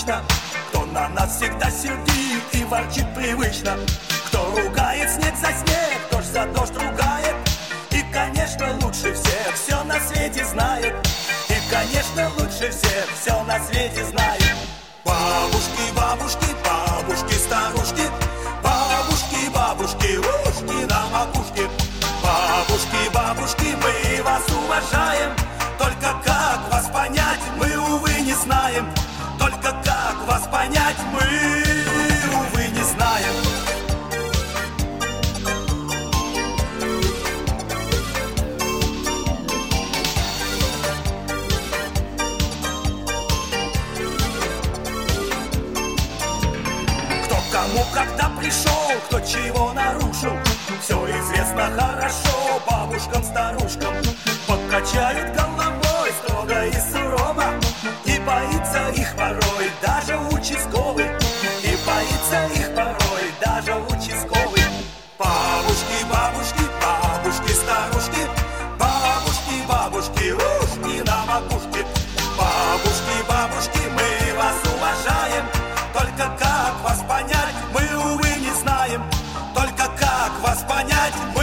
скучно, кто на нас всегда сердит и ворчит привычно, кто ругает снег за снег, дождь за дождь ругает. И, конечно, лучше всех все на свете знает. И, конечно, лучше всех все на свете знает. Бабушки, бабушки, бабушки, старушки, бабушки, бабушки, ушки на макушке. Бабушки, бабушки, мы вас уважаем. Только как вас понять, мы, увы, не знаем. Только как вас понять, мы, увы, не знаем. Кто кому когда пришел, кто чего нарушил, все известно хорошо бабушкам, старушкам. Покачают головой строго и сурово, и боится их порой даже участковый. И боится их порой даже участковый. Бабушки, бабушки, бабушки, старушки, бабушки, бабушки, ушки на макушке. Бабушки, бабушки, мы вас уважаем. Только как вас понять, мы, увы, не знаем. Только как вас понять, мы